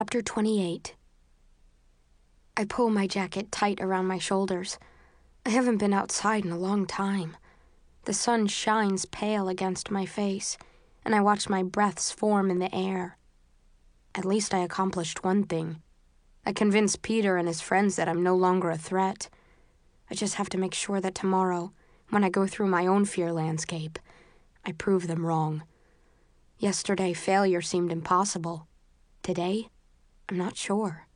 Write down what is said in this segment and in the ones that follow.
Chapter 28. I pull my jacket tight around my shoulders. I haven't been outside in a long time. The sun shines pale against my face, and I watch my breaths form in the air. At least I accomplished one thing. I convinced Peter and his friends that I'm no longer a threat. I just have to make sure that tomorrow, when I go through my own fear landscape, I prove them wrong. Yesterday, failure seemed impossible. Today, I'm not sure.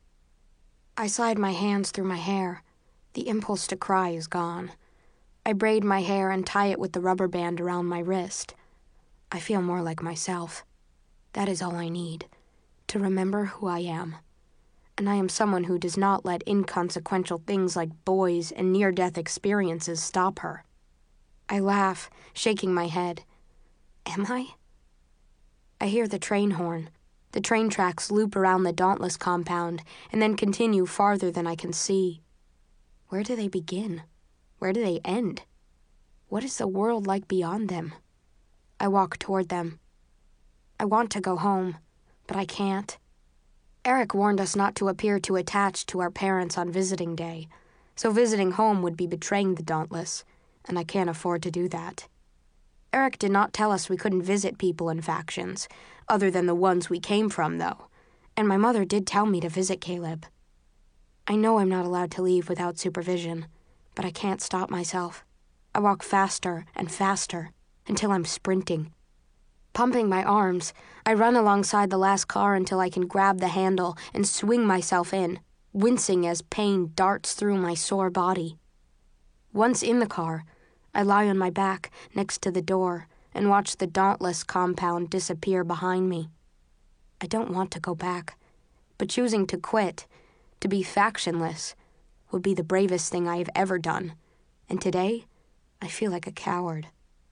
I slide my hands through my hair. The impulse to cry is gone. I braid my hair and tie it with the rubber band around my wrist. I feel more like myself. That is all I need, to remember who I am. And I am someone who does not let inconsequential things like boys and near-death experiences stop her. I laugh, shaking my head. Am I? I hear the train horn. The train tracks loop around the Dauntless compound and then continue farther than I can see. Where do they begin? Where do they end? What is the world like beyond them? I walk toward them. I want to go home, but I can't. Eric warned us not to appear too attached to our parents on visiting day, so visiting home would be betraying the Dauntless, and I can't afford to do that. Eric did not tell us we couldn't visit people in factions, other than the ones we came from, though, and my mother did tell me to visit Caleb. I know I'm not allowed to leave without supervision, but I can't stop myself. I walk faster and faster until I'm sprinting. Pumping my arms, I run alongside the last car until I can grab the handle and swing myself in, wincing as pain darts through my sore body. Once in the car, I lie on my back next to the door and watch the Dauntless compound disappear behind me. I don't want to go back, but choosing to quit, to be factionless, would be the bravest thing I have ever done, and today, I feel like a coward.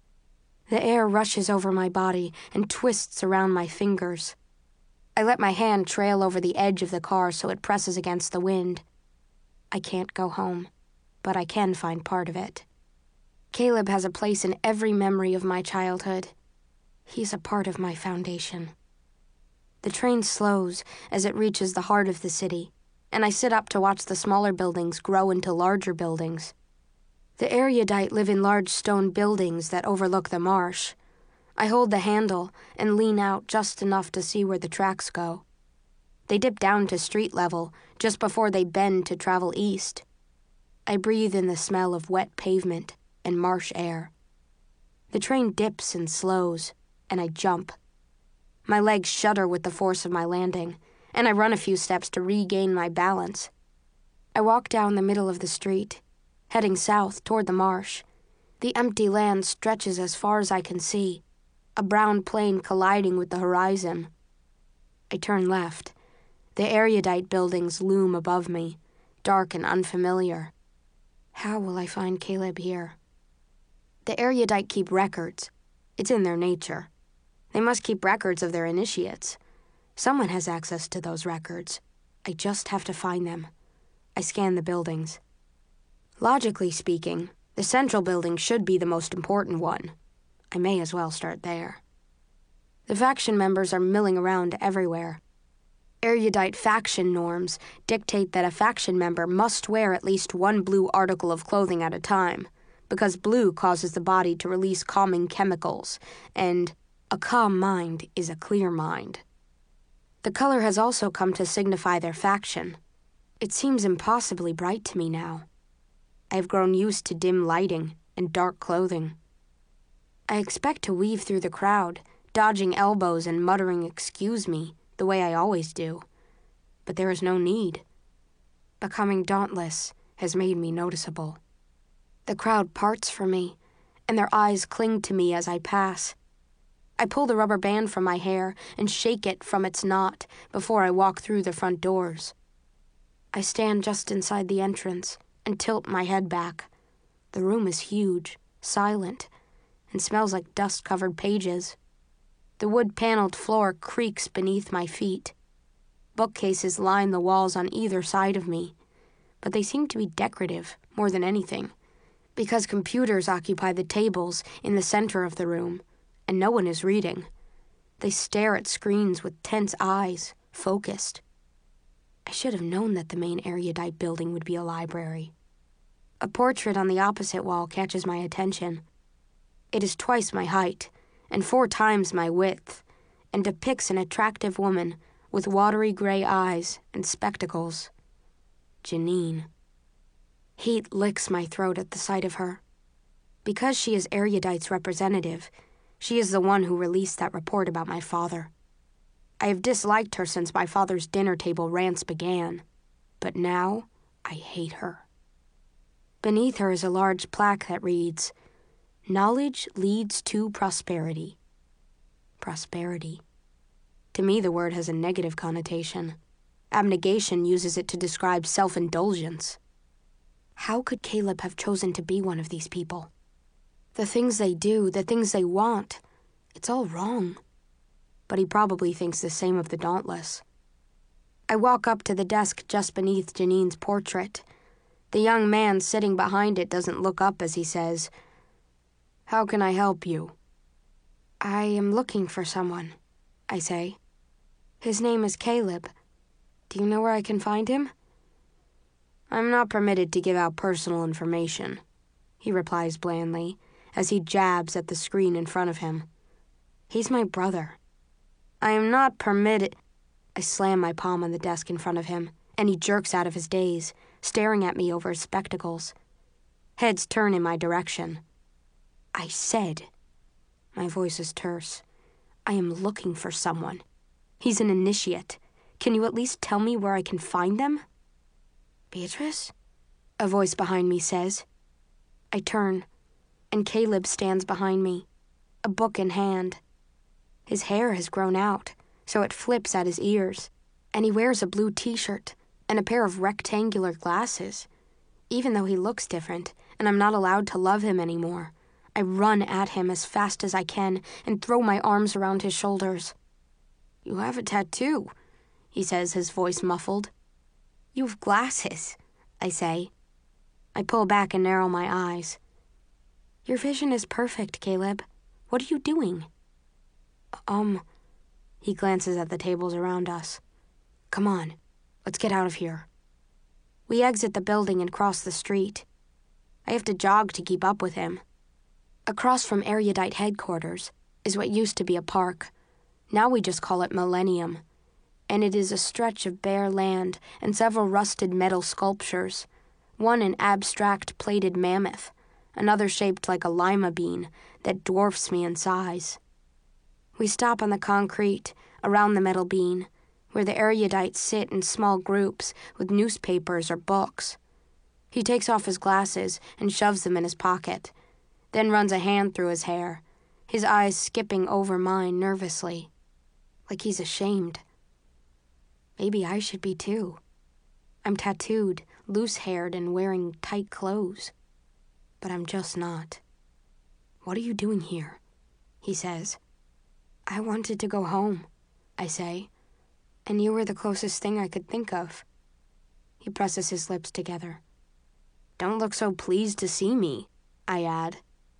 The air rushes over my body and twists around my fingers. I let my hand trail over the edge of the car so it presses against the wind. I can't go home, but I can find part of it. Caleb has a place in every memory of my childhood. He's a part of my foundation. The train slows as it reaches the heart of the city, and I sit up to watch the smaller buildings grow into larger buildings. The erudite live in large stone buildings that overlook the marsh. I hold the handle and lean out just enough to see where the tracks go. They dip down to street level just before they bend to travel east. I breathe in the smell of wet pavement and marsh air. The train dips and slows, and I jump. My legs shudder with the force of my landing, and I run a few steps to regain my balance. I walk down the middle of the street, heading south toward the marsh. The empty land stretches as far as I can see, a brown plain colliding with the horizon. I turn left. The erudite buildings loom above me, dark and unfamiliar. How will I find Caleb here? The erudite keep records. It's in their nature. They must keep records of their initiates. Someone has access to those records. I just have to find them. I scan the buildings. Logically speaking, the central building should be the most important one. I may as well start there. The faction members are milling around everywhere. Erudite faction norms dictate that a faction member must wear at least one blue article of clothing at a time, because blue causes the body to release calming chemicals, and a calm mind is a clear mind. The color has also come to signify their faction. It seems impossibly bright to me now. I have grown used to dim lighting and dark clothing. I expect to weave through the crowd, dodging elbows and muttering "excuse me," the way I always do. But there is no need. Becoming dauntless has made me noticeable. The crowd parts for me, and their eyes cling to me as I pass. I pull the rubber band from my hair and shake it from its knot before I walk through the front doors. I stand just inside the entrance and tilt my head back. The room is huge, silent, and smells like dust-covered pages. The wood-paneled floor creaks beneath my feet. Bookcases line the walls on either side of me, but they seem to be decorative more than anything, because computers occupy the tables in the center of the room, and no one is reading. They stare at screens with tense eyes, focused. I should have known that the main erudite building would be a library. A portrait on the opposite wall catches my attention. It is twice my height and 4 times my width, and depicts an attractive woman with watery gray eyes and spectacles. Janine. Heat licks my throat at the sight of her. Because she is Erudite's representative, she is the one who released that report about my father. I have disliked her since my father's dinner table rants began, but now I hate her. Beneath her is a large plaque that reads, "Knowledge leads to prosperity." Prosperity. To me, the word has a negative connotation. Abnegation uses it to describe self-indulgence. How could Caleb have chosen to be one of these people? The things they do, the things they want, it's all wrong. But he probably thinks the same of the Dauntless. I walk up to the desk just beneath Janine's portrait. The young man sitting behind it doesn't look up as he says, "How can I help you?" "I am looking for someone," I say. "His name is Caleb. Do you know where I can find him?" "I'm not permitted to give out personal information," he replies blandly, as he jabs at the screen in front of him. "He's my brother." "I am not permitted—" I slam my palm on the desk in front of him, and he jerks out of his daze, staring at me over his spectacles. Heads turn in my direction. "I said," my voice is terse, "I am looking for someone. He's an initiate. Can you at least tell me where I can find them?" "Beatrice?" a voice behind me says. I turn, and Caleb stands behind me, a book in hand. His hair has grown out, so it flips at his ears, and he wears a blue t-shirt and a pair of rectangular glasses. Even though he looks different, and I'm not allowed to love him anymore, I run at him as fast as I can and throw my arms around his shoulders. "You have a tattoo," he says, his voice muffled. "You have glasses," I say. I pull back and narrow my eyes. "Your vision is perfect, Caleb. What are you doing?" He glances at the tables around us. "Come on, let's get out of here." We exit the building and cross the street. I have to jog to keep up with him. Across from Erudite headquarters is what used to be a park. Now we just call it Millennium, and it is a stretch of bare land and several rusted metal sculptures, one an abstract plated mammoth, another shaped like a lima bean that dwarfs me in size. We stop on the concrete around the metal bean, where the Erudites sit in small groups with newspapers or books. He takes off his glasses and shoves them in his pocket, then runs a hand through his hair, his eyes skipping over mine nervously, like he's ashamed. Maybe I should be too. I'm tattooed, loose-haired, and wearing tight clothes. But I'm just not. "What are you doing here?" he says. "I wanted to go home," I say, "and you were the closest thing I could think of." He presses his lips together. "Don't look so pleased to see me," I add.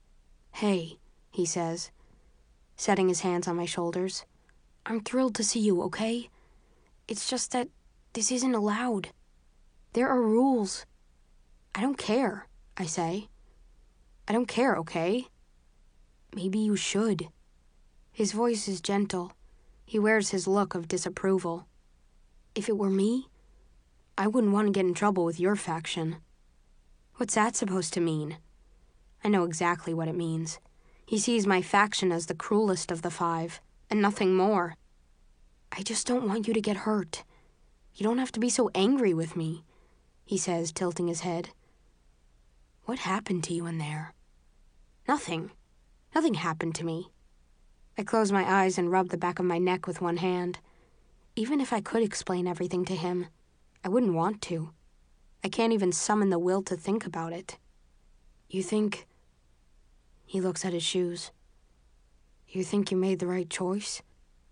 "Hey," he says, setting his hands on my shoulders. "I'm thrilled to see you, okay? It's just that this isn't allowed. There are rules." "I don't care," I say. "I don't care, okay?" "Maybe you should." His voice is gentle. He wears his look of disapproval. "If it were me, I wouldn't want to get in trouble with your faction." What's that supposed to mean? I know exactly what it means. He sees my faction as the cruelest of the 5, and nothing more. "I just don't want you to get hurt. You don't have to be so angry with me," he says, tilting his head. "What happened to you in there?" "Nothing. Nothing happened to me." I close my eyes and rub the back of my neck with one hand. Even if I could explain everything to him, I wouldn't want to. I can't even summon the will to think about it. "You think—" He looks at his shoes. "You think you made the right choice?"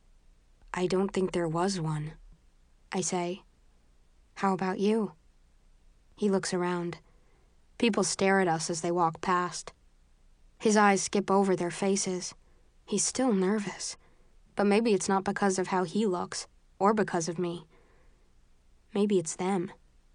"I don't think there was one," I say. "How about you?" He looks around. People stare at us as they walk past. His eyes skip over their faces. He's still nervous, but maybe it's not because of how he looks, or because of me. Maybe it's them.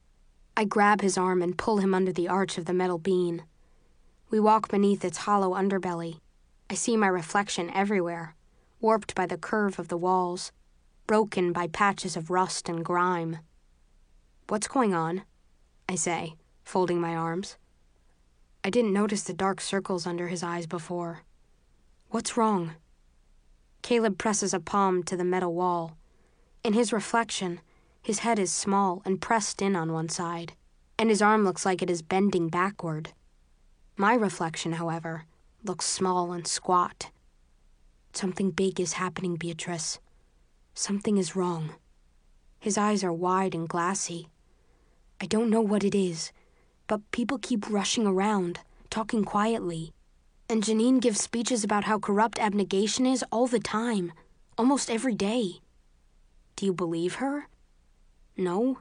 I grab his arm and pull him under the arch of the metal beam. We walk beneath its hollow underbelly. I see my reflection everywhere, warped by the curve of the walls, broken by patches of rust and grime. "What's going on?" I say, folding my arms. I didn't notice the dark circles under his eyes before. "What's wrong?" Caleb presses a palm to the metal wall. In his reflection, his head is small and pressed in on one side, and his arm looks like it is bending backward. My reflection, however, looks small and squat. "Something big is happening, Beatrice. Something is wrong." His eyes are wide and glassy. "I don't know what it is, but people keep rushing around, talking quietly. And Janine gives speeches about how corrupt abnegation is all the time, almost every day." "Do you believe her?" "No.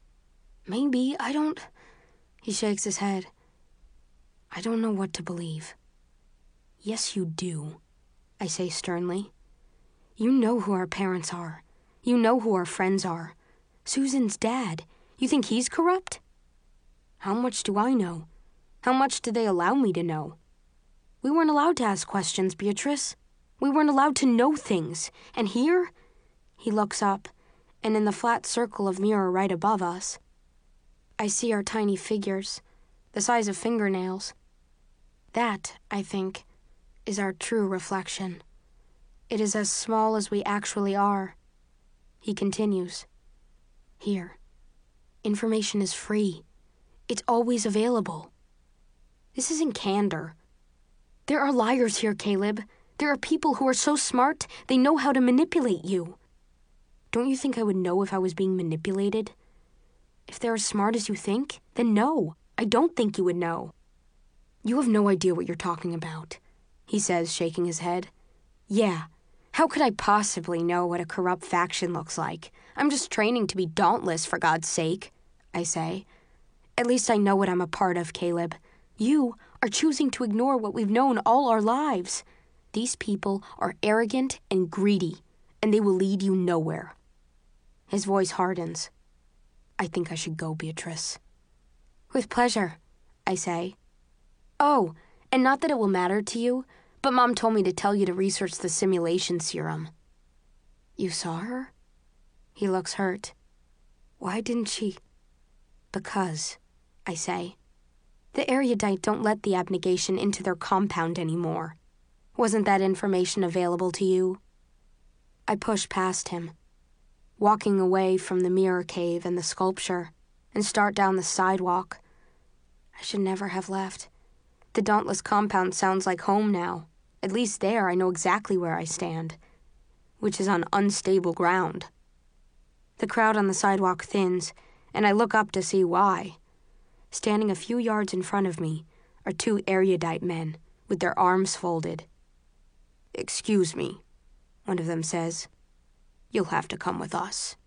Maybe, I don't..." He shakes his head. "I don't know what to believe." "Yes, you do," I say sternly. "You know who our parents are. You know who our friends are. Susan's dad. You think he's corrupt?" "How much do I know? How much do they allow me to know?" "We weren't allowed to ask questions, Beatrice. We weren't allowed to know things. And here..." He looks up, and in the flat circle of mirror right above us, I see our tiny figures, the size of fingernails. That, I think, is our true reflection. It is as small as we actually are. He continues. "Here. Information is free. It's always available." This isn't candor. There are liars here, Caleb. There are people who are so smart, they know how to manipulate you. Don't you think I would know if I was being manipulated? If they're as smart as you think, then no, I don't think you would know. "You have no idea what you're talking about," he says, shaking his head. "Yeah, how could I possibly know what a corrupt faction looks like? I'm just training to be dauntless, for God's sake," I say. "At least I know what I'm a part of, Caleb. You are choosing to ignore what we've known all our lives. These people are arrogant and greedy, and they will lead you nowhere." His voice hardens. "I think I should go, Beatrice." "With pleasure," I say. "Oh, and not that it will matter to you, but Mom told me to tell you to research the simulation serum." "You saw her?" He looks hurt. "Why didn't she..." "Because," I say. "The erudite don't let the abnegation into their compound anymore. Wasn't that information available to you?" I push past him, walking away from the mirror cave and the sculpture, and start down the sidewalk. I should never have left. The Dauntless compound sounds like home now. At least there I know exactly where I stand, which is on unstable ground. The crowd on the sidewalk thins, and I look up to see why. Standing a few yards in front of me are two erudite men with their arms folded. "Excuse me," one of them says. "You'll have to come with us."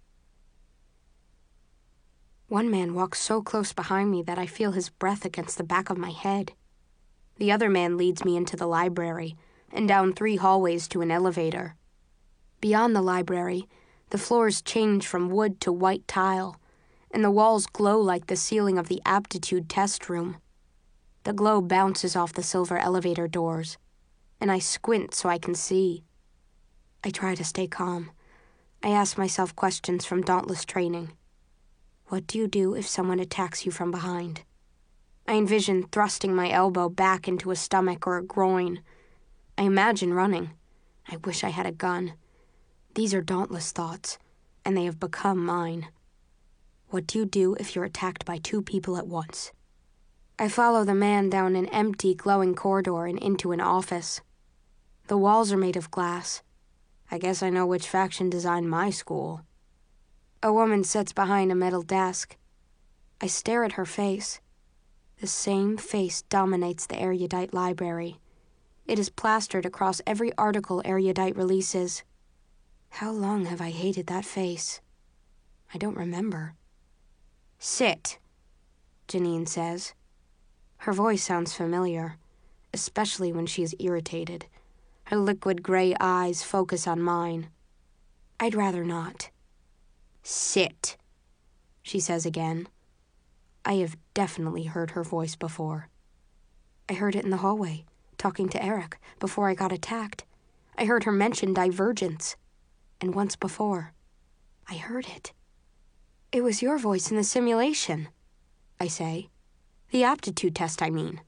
One man walks so close behind me that I feel his breath against the back of my head. The other man leads me into the library and down 3 hallways to an elevator. Beyond the library, the floors change from wood to white tile, and the walls glow like the ceiling of the aptitude test room. The glow bounces off the silver elevator doors, and I squint so I can see. I try to stay calm. I ask myself questions from Dauntless training. What do you do if someone attacks you from behind? I envision thrusting my elbow back into a stomach or a groin. I imagine running. I wish I had a gun. These are Dauntless thoughts, and they have become mine. What do you do if you're attacked by 2 people at once? I follow the man down an empty, glowing corridor and into an office. The walls are made of glass. I guess I know which faction designed my school. A woman sits behind a metal desk. I stare at her face. The same face dominates the erudite library. It is plastered across every article erudite releases. How long have I hated that face? I don't remember. "Sit," Janine says. Her voice sounds familiar, especially when she is irritated. Her liquid gray eyes focus on mine. I'd rather not. "Sit," she says again. I have definitely heard her voice before. I heard it in the hallway, talking to Eric, before I got attacked. I heard her mention divergence. And once before, I heard it. It was your voice in the simulation, I say. The aptitude test, I mean.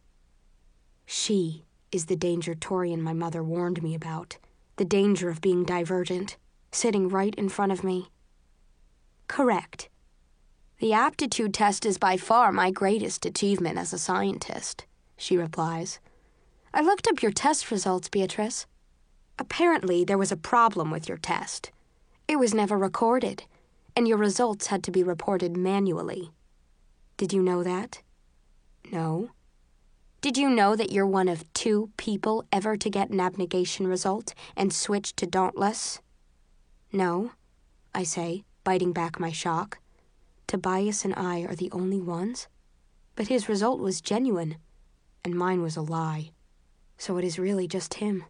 She is the danger Torian my mother warned me about. The danger of being divergent, sitting right in front of me. Correct. The aptitude test is by far my greatest achievement as a scientist, she replies. I looked up your test results, Beatrice. Apparently, there was a problem with your test. It was never recorded, and your results had to be reported manually. Did you know that? No. Did you know that you're one of 2 people ever to get an abnegation result and switch to Dauntless? No, I say, biting back my shock. Tobias and I are the only ones? But his result was genuine, and mine was a lie. So it is really just him.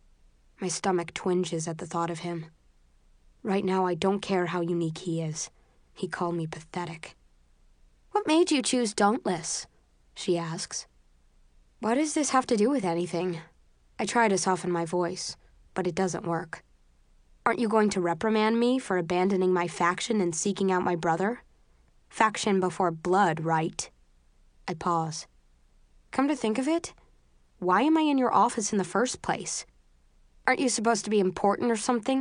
My stomach twinges at the thought of him. Right now, I don't care how unique he is. He called me pathetic. What made you choose Dauntless? She asks. What does this have to do with anything? I try to soften my voice, but it doesn't work. Aren't you going to reprimand me for abandoning my faction and seeking out my brother? Faction before blood, right? I pause. Come to think of it, why am I in your office in the first place? Aren't you supposed to be important or something?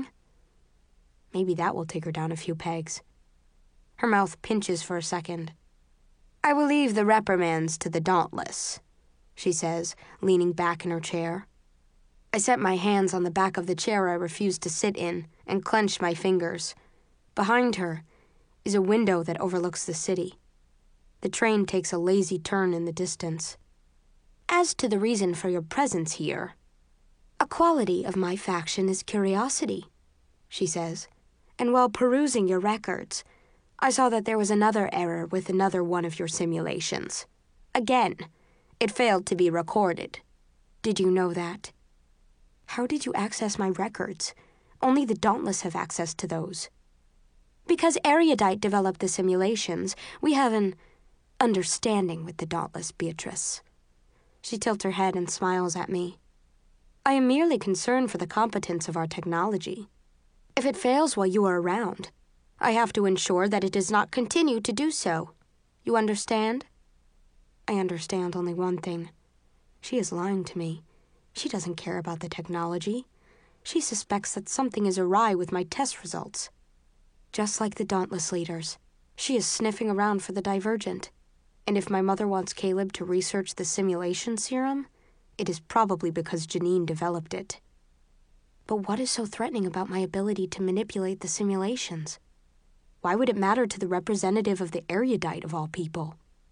Maybe that will take her down a few pegs. Her mouth pinches for a second. I will leave the reprimands to the Dauntless, she says, leaning back in her chair. I set my hands on the back of the chair I refused to sit in and clenched my fingers. Behind her is a window that overlooks the city. The train takes a lazy turn in the distance. As to the reason for your presence here, a quality of my faction is curiosity, she says, and while perusing your records, I saw that there was another error with another one of your simulations. Again, it failed to be recorded. Did you know that? How did you access my records? Only the Dauntless have access to those. Because Erudite developed the simulations, we have an understanding with the Dauntless, Beatrice. She tilts her head and smiles at me. I am merely concerned for the competence of our technology. If it fails while you are around, I have to ensure that it does not continue to do so. You understand? I understand only one thing. She is lying to me. She doesn't care about the technology. She suspects that something is awry with my test results. Just like the Dauntless leaders, she is sniffing around for the divergent. And if my mother wants Caleb to research the simulation serum, it is probably because Janine developed it. But what is so threatening about my ability to manipulate the simulations? Why would it matter to the representative of the Erudite of all people?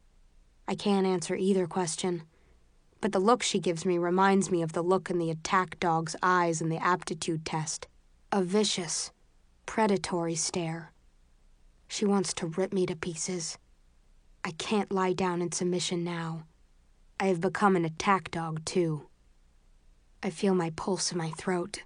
I can't answer either question, but the look she gives me reminds me of the look in the attack dog's eyes in the aptitude test. A vicious, predatory stare. She wants to rip me to pieces. I can't lie down in submission now. I have become an attack dog, too. I feel my pulse in my throat.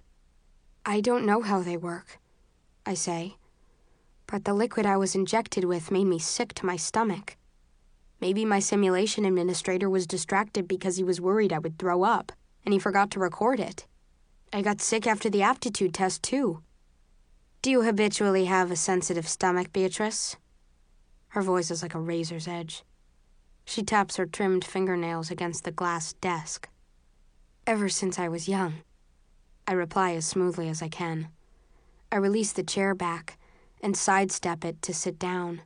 I don't know how they work, I say, but the liquid I was injected with made me sick to my stomach. Maybe my simulation administrator was distracted because he was worried I would throw up, and he forgot to record it. I got sick after the aptitude test, too. Do you habitually have a sensitive stomach, Beatrice? Her voice is like a razor's edge. She taps her trimmed fingernails against the glass desk. Ever since I was young. I reply as smoothly as I can. I release the chair back and sidestep it to sit down.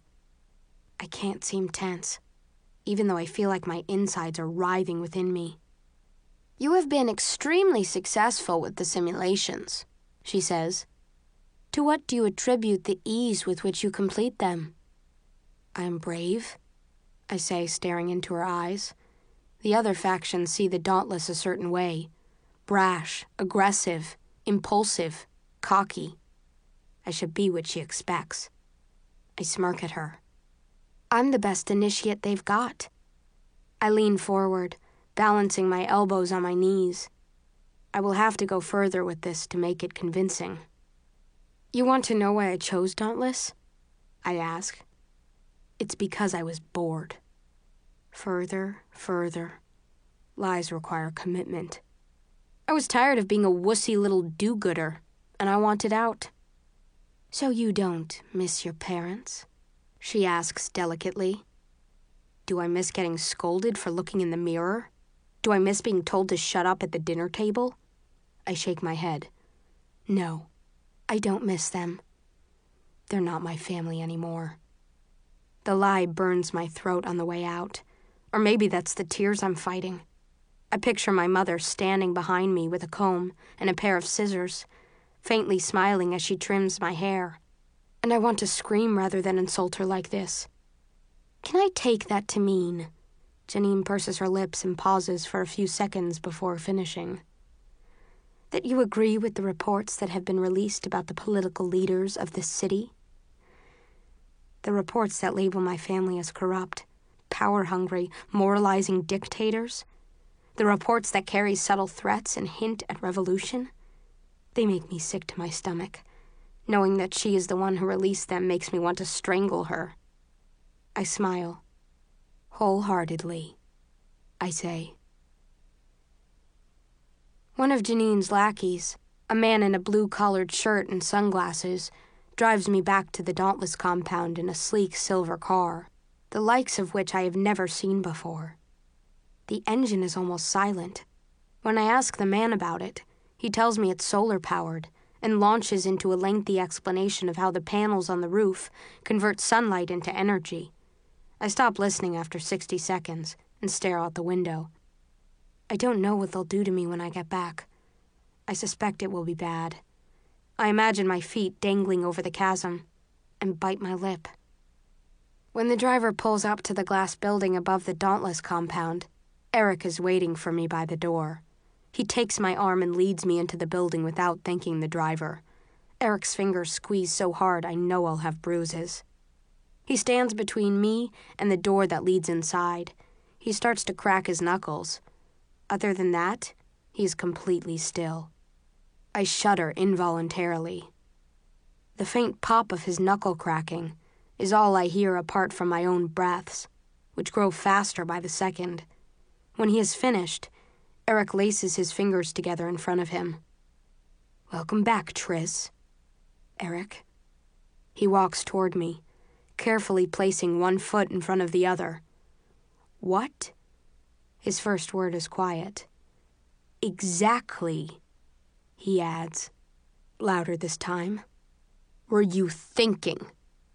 I can't seem tense, even though I feel like my insides are writhing within me. You have been extremely successful with the simulations, she says. To what do you attribute the ease with which you complete them? I am brave, I say, staring into her eyes. The other factions see the Dauntless a certain way. Brash, aggressive, impulsive, cocky. I should be what she expects. I smirk at her. I'm the best initiate they've got. I lean forward, balancing my elbows on my knees. I will have to go further with this to make it convincing. You want to know why I chose Dauntless? I ask. It's because I was bored. Further. Lies require commitment. I was tired of being a wussy little do-gooder, and I wanted out. So you don't miss your parents? She asks delicately. Do I miss getting scolded for looking in the mirror? Do I miss being told to shut up at the dinner table? I shake my head. No, I don't miss them. They're not my family anymore. The lie burns my throat on the way out. Or maybe that's the tears I'm fighting. I picture my mother standing behind me with a comb and a pair of scissors, faintly smiling as she trims my hair. And I want to scream rather than insult her like this. Can I take that to mean? Janine purses her lips and pauses for a few seconds before finishing. That you agree with the reports that have been released about the political leaders of this city? The reports that label my family as corrupt, power-hungry, moralizing dictators? The reports that carry subtle threats and hint at revolution? They make me sick to my stomach. Knowing that she is the one who released them makes me want to strangle her. I smile. Wholeheartedly, I say. One of Janine's lackeys, a man in a blue-collared shirt and sunglasses, drives me back to the Dauntless compound in a sleek silver car, the likes of which I have never seen before. The engine is almost silent. When I ask the man about it, he tells me it's solar-powered and launches into a lengthy explanation of how the panels on the roof convert sunlight into energy. I stop listening after 60 seconds and stare out the window. I don't know what they'll do to me when I get back. I suspect it will be bad. I imagine my feet dangling over the chasm and bite my lip. When the driver pulls up to the glass building above the Dauntless compound, Eric is waiting for me by the door. He takes my arm and leads me into the building without thanking the driver. Eric's fingers squeeze so hard I know I'll have bruises. He stands between me and the door that leads inside. He starts to crack his knuckles. Other than that, he is completely still. I shudder involuntarily. The faint pop of his knuckle cracking is all I hear apart from my own breaths, which grow faster by the second. When he is finished, Eric laces his fingers together in front of him. Welcome back, Tris. Eric. He walks toward me, carefully placing one foot in front of the other. What? His first word is quiet. Exactly, he adds, louder this time. Were you thinking?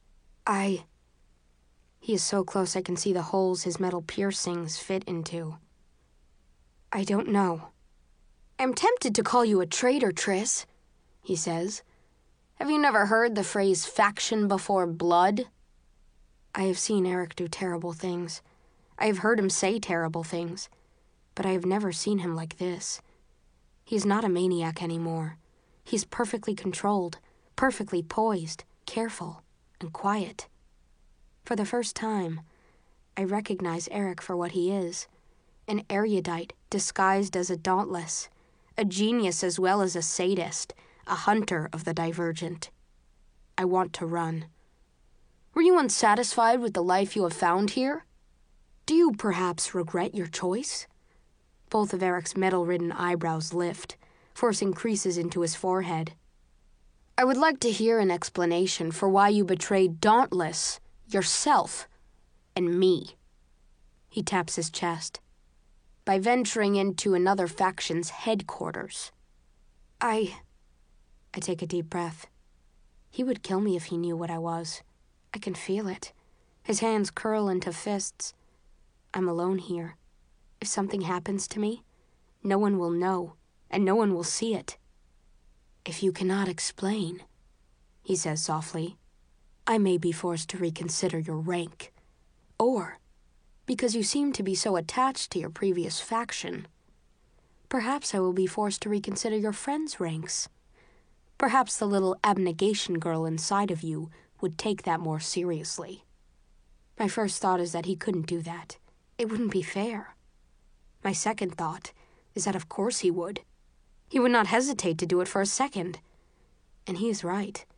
He is so close I can see the holes his metal piercings fit into. I don't know. I'm tempted to call you a traitor, Tris, he says. Have you never heard the phrase faction before blood? I have seen Eric do terrible things. I have heard him say terrible things, but I have never seen him like this. He's not a maniac anymore. He's perfectly controlled, perfectly poised, careful, and quiet. For the first time, I recognize Eric for what he is. An erudite disguised as a dauntless, a genius as well as a sadist, a hunter of the divergent. I want to run. Were you unsatisfied with the life you have found here? Do you perhaps regret your choice? Both of Eric's metal-ridden eyebrows lift, forcing creases into his forehead. I would like to hear an explanation for why you betrayed Dauntless, yourself, and me. He taps his chest. By venturing into another faction's headquarters. I take a deep breath. He would kill me if he knew what I was. I can feel it. His hands curl into fists. I'm alone here. If something happens to me, no one will know, and no one will see it. If you cannot explain, he says softly, I may be forced to reconsider your rank. Or, because you seem to be so attached to your previous faction, perhaps I will be forced to reconsider your friends' ranks. Perhaps the little abnegation girl inside of you would take that more seriously. My first thought is that he couldn't do that. It wouldn't be fair. My second thought is that of course he would. He would not hesitate to do it for a second. And he is right.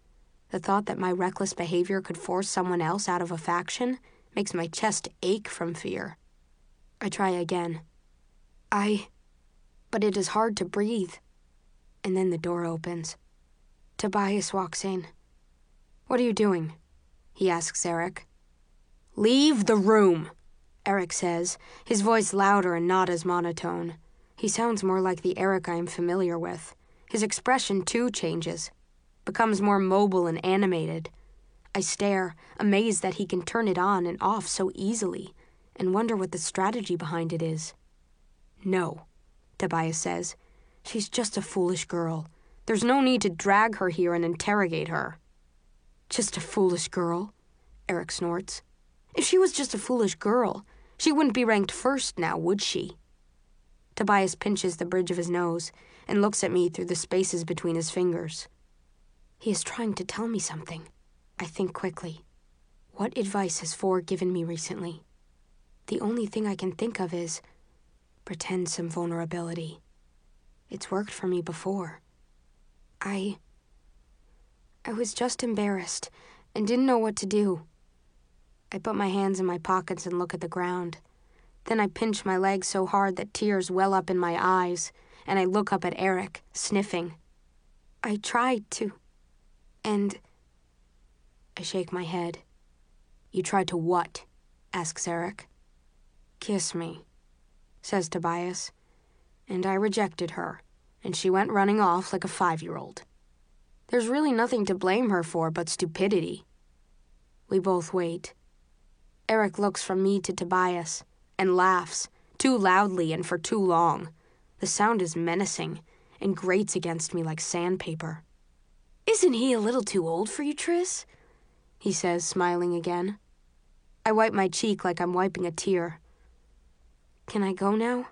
The thought that my reckless behavior could force someone else out of a faction makes my chest ache from fear. I try again. But it is hard to breathe. And then the door opens. Tobias walks in. "What are you doing?" he asks Eric. "Leave the room," Eric says, his voice louder and not as monotone. He sounds more like the Eric I am familiar with. His expression, too, changes, becomes more mobile and animated. I stare, amazed that he can turn it on and off so easily, and wonder what the strategy behind it is. "No," Tobias says. "She's just a foolish girl. There's no need to drag her here and interrogate her." "Just a foolish girl?" Eric snorts. "If she was just a foolish girl, she wouldn't be ranked first now, would she?" Tobias pinches the bridge of his nose and looks at me through the spaces between his fingers. He is trying to tell me something. I think quickly. What advice has Four given me recently? The only thing I can think of is pretend some vulnerability. It's worked for me before. I was just embarrassed and didn't know what to do. I put my hands in my pockets and look at the ground. Then I pinch my legs so hard that tears well up in my eyes, and I look up at Eric, sniffing. I tried to, and I shake my head. "You tried to what?" asks Eric. "Kiss me," says Tobias. And I rejected her, and she went running off like a 5-year-old. There's really nothing to blame her for but stupidity. We both wait. Eric looks from me to Tobias and laughs, too loudly and for too long. The sound is menacing and grates against me like sandpaper. "Isn't he a little too old for you, Tris?" he says, smiling again. I wipe my cheek like I'm wiping a tear. "Can I go now?"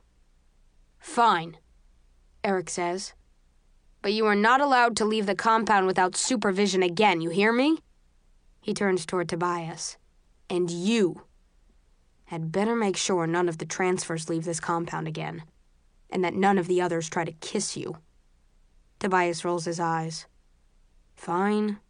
"Fine," Eric says. "But you are not allowed to leave the compound without supervision again, you hear me?" He turns toward Tobias. "And you had better make sure none of the transfers leave this compound again, and that none of the others try to kiss you." Tobias rolls his eyes. "Fine."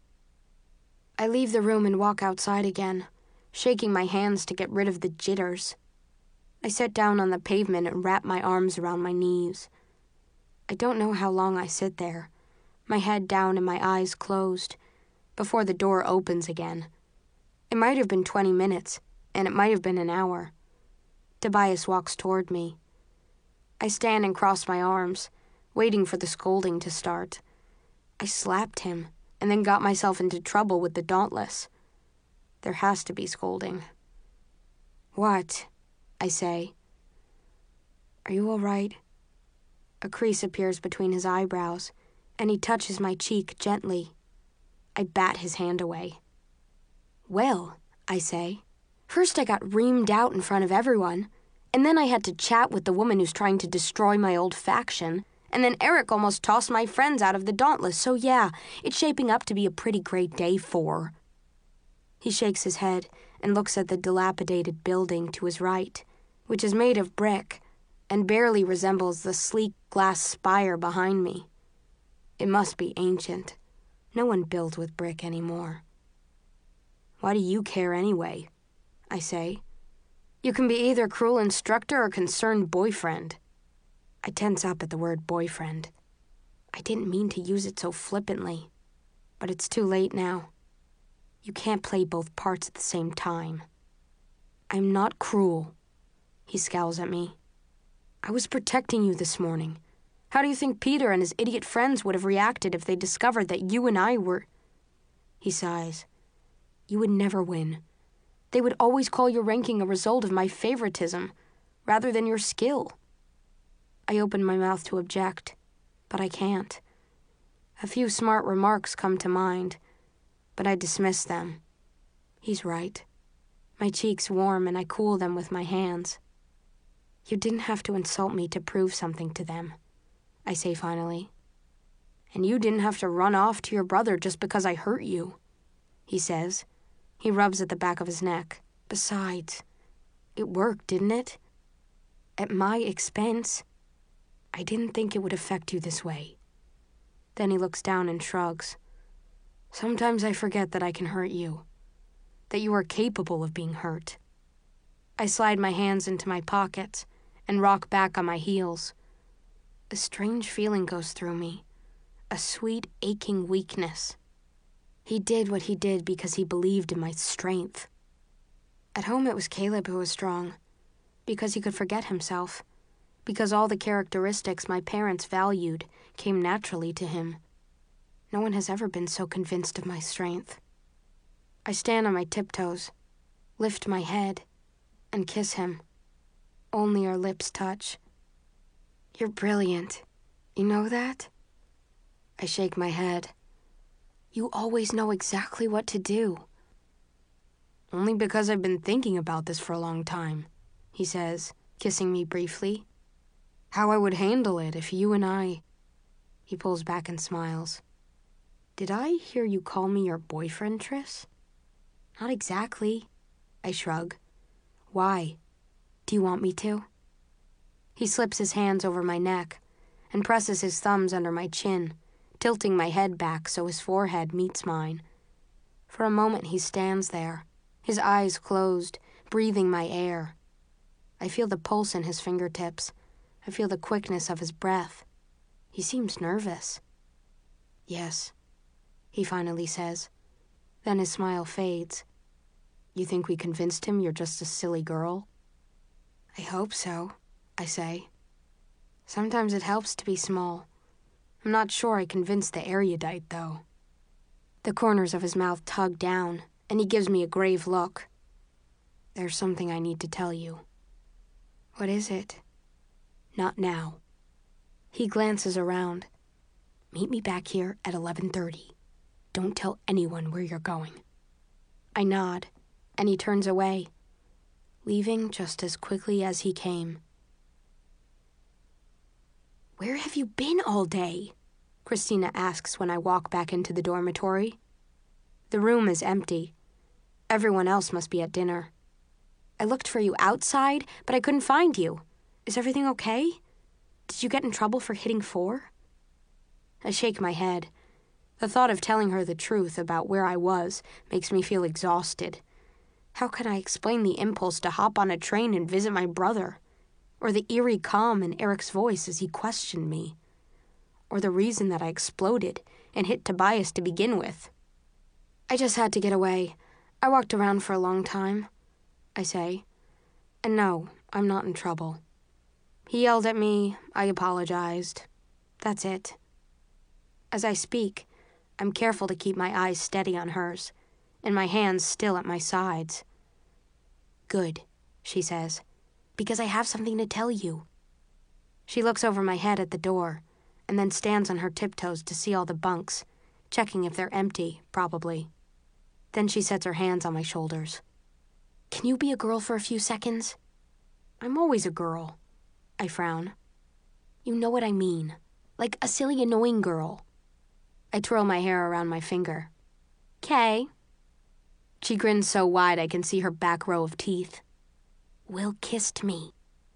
I leave the room and walk outside again, shaking my hands to get rid of the jitters. I sit down on the pavement and wrap my arms around my knees. I don't know how long I sit there, my head down and my eyes closed, before the door opens again. It might have been 20 minutes, and it might have been an hour. Tobias walks toward me. I stand and cross my arms, waiting for the scolding to start. I slapped him, and then got myself into trouble with the Dauntless. There has to be scolding. "What?" I say. "Are you all right?" A crease appears between his eyebrows, and he touches my cheek gently. I bat his hand away. "Well," I say, "first I got reamed out in front of everyone, and then I had to chat with the woman who's trying to destroy my old faction, and then Eric almost tossed my friends out of the Dauntless, so yeah, it's shaping up to be a pretty great day for." He shakes his head and looks at the dilapidated building to his right, which is made of brick and barely resembles the sleek glass spire behind me. It must be ancient. No one builds with brick anymore. "Why do you care anyway?" I say. "You can be either cruel instructor or concerned boyfriend." I tense up at the word boyfriend. I didn't mean to use it so flippantly, but it's too late now. You can't play both parts at the same time. "I'm not cruel," he scowls at me. "I was protecting you this morning. How do you think Peter and his idiot friends would have reacted if they discovered that you and I were—" He sighs. "You would never win. They would always call your ranking a result of my favoritism, rather than your skill." I open my mouth to object, but I can't. A few smart remarks come to mind, but I dismiss them. He's right. My cheeks warm and I cool them with my hands. "You didn't have to insult me to prove something to them," I say finally. "And you didn't have to run off to your brother just because I hurt you," he says. He rubs at the back of his neck. "Besides, it worked, didn't it? At my expense. I didn't think it would affect you this way." Then he looks down and shrugs. Sometimes I forget that I can hurt you, that you are capable of being hurt. I slide my hands into my pockets and rock back on my heels. A strange feeling goes through me, a sweet, aching weakness. He did what he did because he believed in my strength. At home it was Caleb who was strong, because he could forget himself, because all the characteristics my parents valued came naturally to him. No one has ever been so convinced of my strength. I stand on my tiptoes, lift my head, and kiss him. Only our lips touch. You're brilliant. You know that? I shake my head. You always know exactly what to do. Only because I've been thinking about this for a long time, he says, kissing me briefly. How I would handle it if you and I... He pulls back and smiles. Did I hear you call me your boyfriend, Tris? Not exactly, I shrug. Why? Do you want me to? He slips his hands over my neck and presses his thumbs under my chin, tilting my head back so his forehead meets mine. For a moment he stands there, his eyes closed, breathing my air. I feel the pulse in his fingertips. I feel the quickness of his breath. He seems nervous. Yes, he finally says. Then his smile fades. You think we convinced him you're just a silly girl? I hope so, I say. Sometimes it helps to be small. I'm not sure I convinced the erudite, though. The corners of his mouth tug down, and he gives me a grave look. There's something I need to tell you. What is it? Not now. He glances around. Meet me back here at 11:30. Don't tell anyone where you're going. I nod, and he turns away, leaving just as quickly as he came. Where have you been all day? Christina asks when I walk back into the dormitory. The room is empty. Everyone else must be at dinner. I looked for you outside, but I couldn't find you. Is everything okay? Did you get in trouble for hitting 4? I shake my head. The thought of telling her the truth about where I was makes me feel exhausted. How can I explain the impulse to hop on a train and visit my brother? Or the eerie calm in Eric's voice as he questioned me? Or the reason that I exploded and hit Tobias to begin with? I just had to get away. I walked around for a long time, I say. And no, I'm not in trouble. He yelled at me, I apologized. That's it. As I speak, I'm careful to keep my eyes steady on hers, and my hands still at my sides. Good, she says, because I have something to tell you. She looks over my head at the door, and then stands on her tiptoes to see all the bunks, checking if they're empty, probably. Then she sets her hands on my shoulders. Can you be a girl for a few seconds? I'm always a girl. I frown. You know what I mean. Like a silly, annoying girl. I twirl my hair around my finger. 'Kay. She grins so wide I can see her back row of teeth. Will kissed me.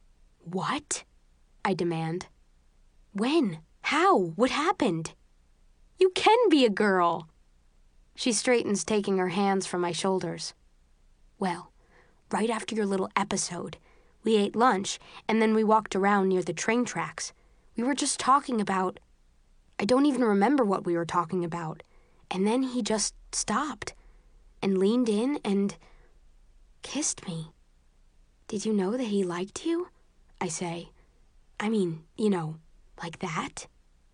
What? I demand. When? How? What happened? You can be a girl. She straightens, taking her hands from my shoulders. Well, right after your little episode, we ate lunch, and then we walked around near the train tracks. We were just talking about... I don't even remember what we were talking about. And then he just stopped and leaned in and kissed me. Did you know that he liked you? I say. I mean, like that?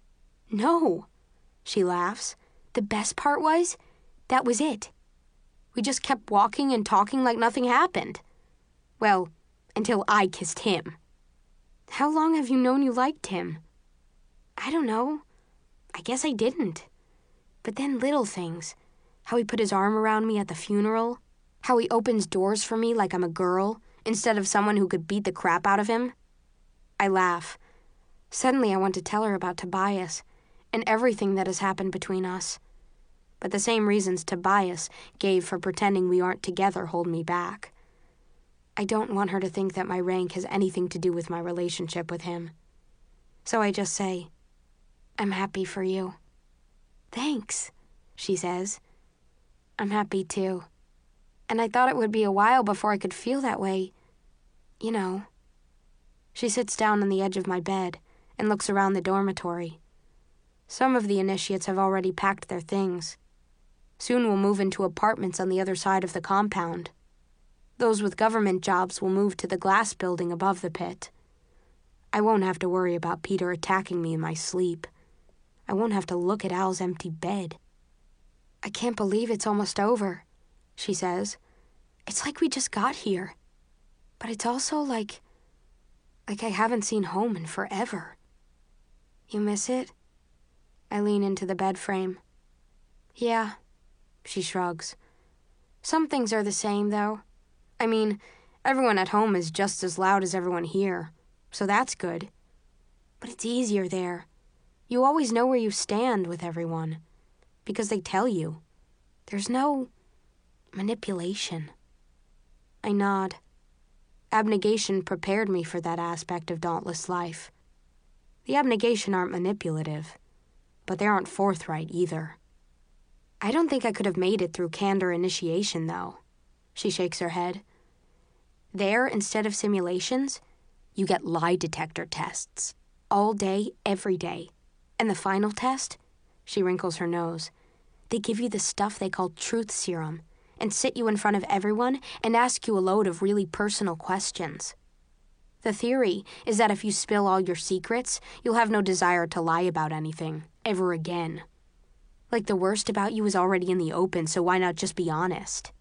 No, she laughs. The best part was, that was it. We just kept walking and talking like nothing happened. Well, until I kissed him. How long have you known you liked him? I don't know. I guess I didn't. But then little things. How he put his arm around me at the funeral. How he opens doors for me like I'm a girl, instead of someone who could beat the crap out of him. I laugh. Suddenly I want to tell her about Tobias and everything that has happened between us. But the same reasons Tobias gave for pretending we aren't together hold me back. I don't want her to think that my rank has anything to do with my relationship with him. So I just say, I'm happy for you. Thanks, she says. I'm happy too. And I thought it would be a while before I could feel that way. You know. She sits down on the edge of my bed and looks around the dormitory. Some of the initiates have already packed their things. Soon we'll move into apartments on the other side of the compound. Those with government jobs will move to the glass building above the pit. I won't have to worry about Peter attacking me in my sleep. I won't have to look at Al's empty bed. I can't believe it's almost over, she says. It's like we just got here. But it's also like I haven't seen home in forever. You miss it? I lean into the bed frame. Yeah, she shrugs. Some things are the same, though. I mean, everyone at home is just as loud as everyone here, so that's good. But it's easier there. You always know where you stand with everyone, because they tell you. There's no manipulation. I nod. Abnegation prepared me for that aspect of Dauntless life. The abnegation aren't manipulative, but they aren't forthright either. I don't think I could have made it through Candor initiation, though. She shakes her head. There, instead of simulations, you get lie detector tests. All day, every day. And the final test? She wrinkles her nose. They give you the stuff they call truth serum and sit you in front of everyone and ask you a load of really personal questions. The theory is that if you spill all your secrets, you'll have no desire to lie about anything, ever again. Like the worst about you is already in the open, so why not just be honest?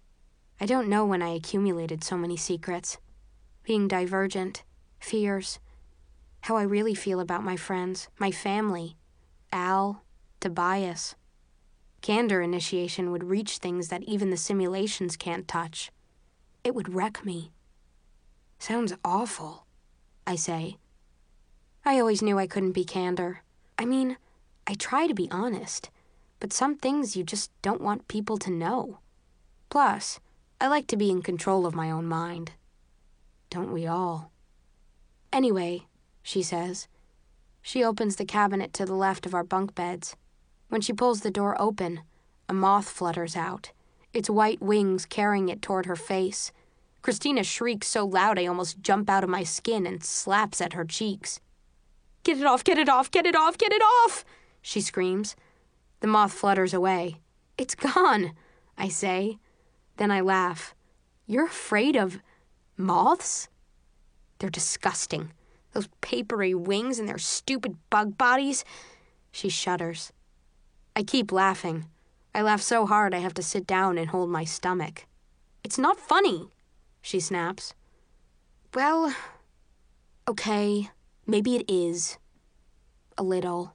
I don't know when I accumulated so many secrets. Being divergent, fears, how I really feel about my friends, my family, Al, Tobias. Candor initiation would reach things that even the simulations can't touch. It would wreck me. Sounds awful, I say. I always knew I couldn't be Candor. I mean, I try to be honest, but some things you just don't want people to know. Plus, I like to be in control of my own mind. Don't we all? Anyway, she says. She opens the cabinet to the left of our bunk beds. When she pulls the door open, a moth flutters out, its white wings carrying it toward her face. Christina shrieks so loud I almost jump out of my skin and slaps at her cheeks. Get it off, get it off, get it off, get it off, she screams. The moth flutters away. It's gone, I say. Then I laugh. You're afraid of moths? They're disgusting. Those papery wings and their stupid bug bodies. She shudders. I keep laughing. I laugh so hard I have to sit down and hold my stomach. It's not funny, she snaps. Well, okay, maybe it is. A little.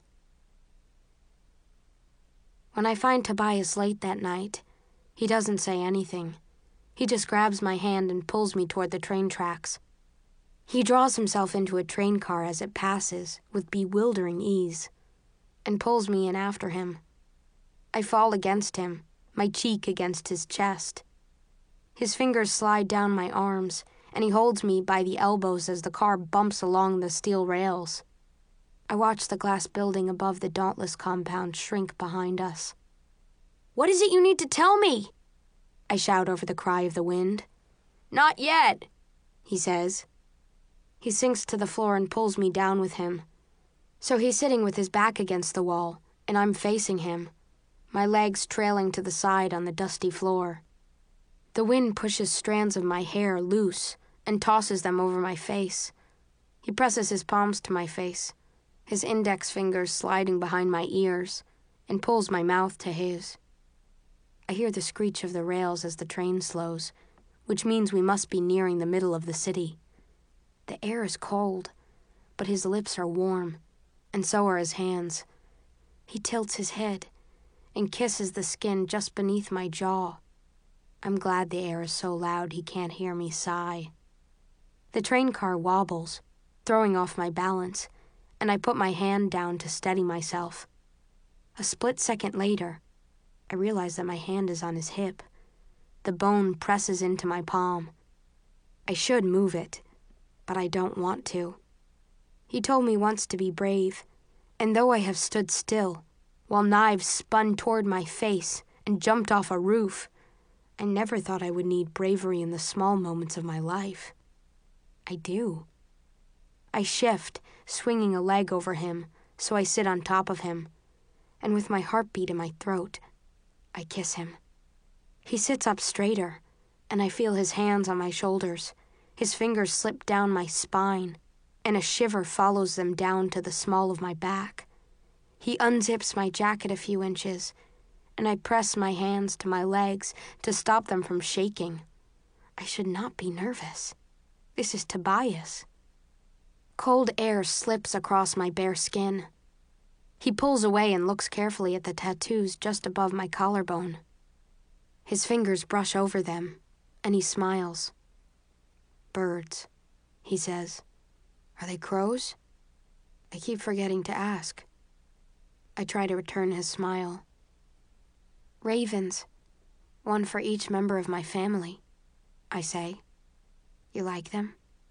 When I find Tobias late that night, he doesn't say anything. He just grabs my hand and pulls me toward the train tracks. He draws himself into a train car as it passes with bewildering ease and pulls me in after him. I fall against him, my cheek against his chest. His fingers slide down my arms, and he holds me by the elbows as the car bumps along the steel rails. I watch the glass building above the Dauntless compound shrink behind us. What is it you need to tell me? I shout over the cry of the wind. Not yet, he says. He sinks to the floor and pulls me down with him. So he's sitting with his back against the wall, and I'm facing him, my legs trailing to the side on the dusty floor. The wind pushes strands of my hair loose and tosses them over my face. He presses his palms to my face, his index fingers sliding behind my ears, and pulls my mouth to his. I hear the screech of the rails as the train slows, which means we must be nearing the middle of the city. The air is cold, but his lips are warm, and so are his hands. He tilts his head and kisses the skin just beneath my jaw. I'm glad the air is so loud he can't hear me sigh. The train car wobbles, throwing off my balance, and I put my hand down to steady myself. A split second later, I realize that my hand is on his hip. The bone presses into my palm. I should move it, but I don't want to. He told me once to be brave, and though I have stood still, while knives spun toward my face and jumped off a roof. I never thought I would need bravery in the small moments of my life. I do. I shift, swinging a leg over him, so I sit on top of him, and with my heartbeat in my throat, I kiss him. He sits up straighter, and I feel his hands on my shoulders. His fingers slip down my spine, and a shiver follows them down to the small of my back. He unzips my jacket a few inches, and I press my hands to my legs to stop them from shaking. I should not be nervous. This is Tobias. Cold air slips across my bare skin. He pulls away and looks carefully at the tattoos just above my collarbone. His fingers brush over them, and he smiles. Birds, he says. Are they crows? I keep forgetting to ask. I try to return his smile. Ravens, one for each member of my family, I say. You like them?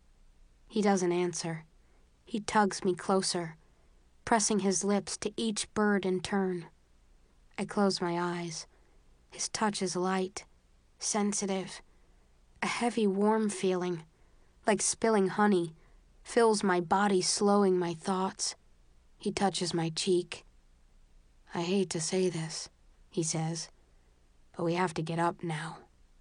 He doesn't answer. He tugs me closer, pressing his lips to each bird in turn. I close my eyes. His touch is light, sensitive. A heavy, warm feeling, like spilling honey, fills my body, slowing my thoughts. He touches my cheek. I hate to say this, he says, but we have to get up now.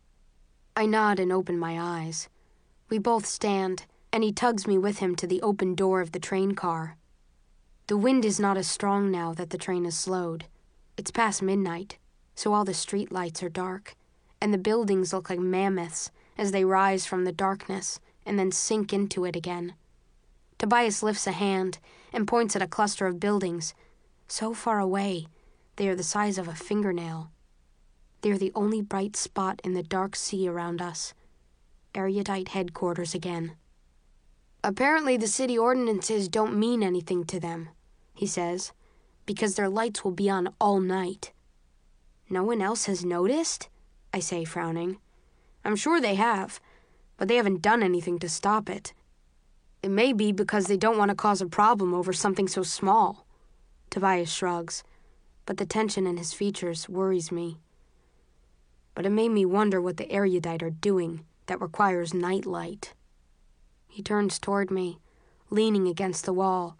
I nod and open my eyes. We both stand, and he tugs me with him to the open door of the train car. The wind is not as strong now that the train has slowed. It's past midnight, so all the street lights are dark, and the buildings look like mammoths as they rise from the darkness and then sink into it again. Tobias lifts a hand and points at a cluster of buildings, so far away they are the size of a fingernail. They are the only bright spot in the dark sea around us. Erudite headquarters again. Apparently the city ordinances don't mean anything to them, he says, because their lights will be on all night. No one else has noticed? I say, frowning. I'm sure they have, but they haven't done anything to stop it. It may be because they don't want to cause a problem over something so small. Tobias shrugs, but the tension in his features worries me. But it made me wonder what the erudite are doing that requires night light. He turns toward me, leaning against the wall.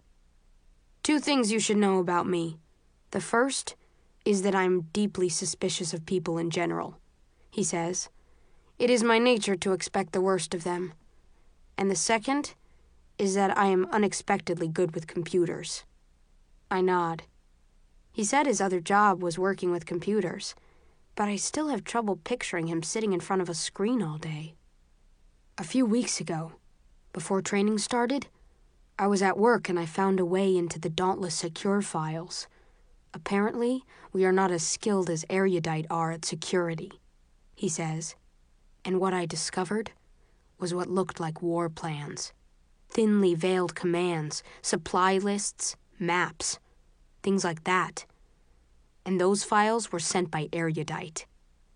2 things you should know about me. The first is that I'm deeply suspicious of people in general, he says. It is my nature to expect the worst of them. And the second is that I am unexpectedly good with computers. I nod. He said his other job was working with computers, but I still have trouble picturing him sitting in front of a screen all day. A few weeks ago, before training started, I was at work and I found a way into the Dauntless secure files. Apparently, we are not as skilled as erudite are at security, he says. And what I discovered was what looked like war plans. Thinly veiled commands, supply lists, maps, things like that. And those files were sent by erudite.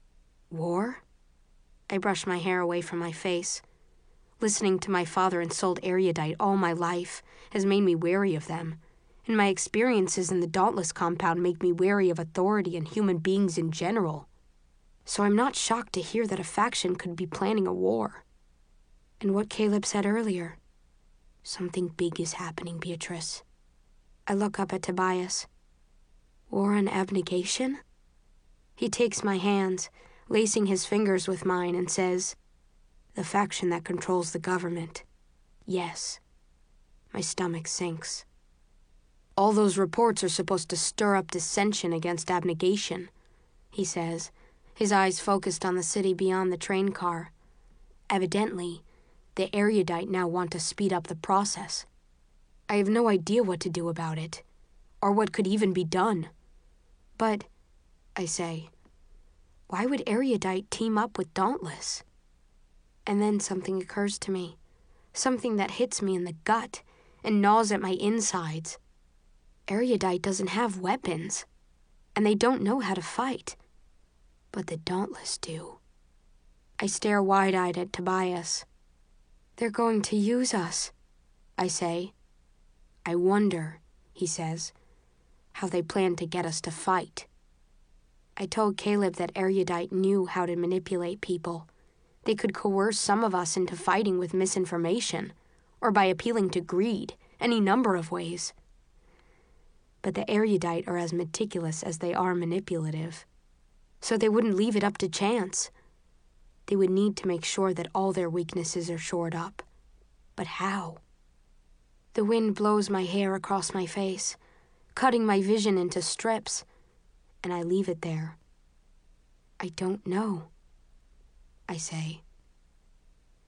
War? I brush my hair away from my face. Listening to my father insult erudite all my life has made me wary of them, and my experiences in the Dauntless compound make me wary of authority and human beings in general. So I'm not shocked to hear that a faction could be planning a war. And what Caleb said earlier, something big is happening, Beatrice. I look up at Tobias. War and abnegation? He takes my hands, lacing his fingers with mine, and says, the faction that controls the government. Yes. My stomach sinks. All those reports are supposed to stir up dissension against abnegation, he says, his eyes focused on the city beyond the train car. Evidently, the erudite now want to speed up the process. I have no idea what to do about it, or what could even be done. But, I say, why would erudite team up with Dauntless? And then something occurs to me, something that hits me in the gut and gnaws at my insides. Erudite doesn't have weapons, and they don't know how to fight. But the Dauntless do. I stare wide-eyed at Tobias. They're going to use us, I say. I wonder, he says. how they planned to get us to fight. I told Caleb that Erudite knew how to manipulate people. They could coerce some of us into fighting with misinformation, or by appealing to greed, any number of ways. But the Erudite are as meticulous as they are manipulative, so they wouldn't leave it up to chance. They would need to make sure that all their weaknesses are shored up. But how? The wind blows my hair across my face, cutting my vision into strips, and I leave it there. I don't know, I say.